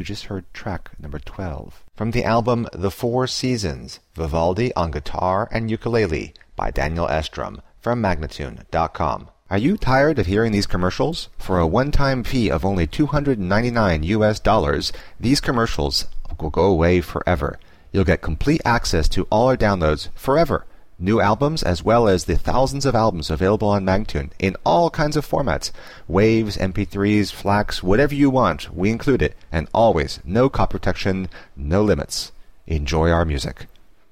just heard track number 12. From the album The Four Seasons, Vivaldi on Guitar and Ukulele by Daniel Estrom from Magnatune.com. Are you tired of hearing these commercials? For a one-time fee of only $299, these commercials will go away forever. You'll get complete access to all our downloads forever. New albums as well as the thousands of albums available on Magnatune in all kinds of formats. Waves, MP3s, FLACs, whatever you want, we include it. And always, no copy protection, no limits. Enjoy our music.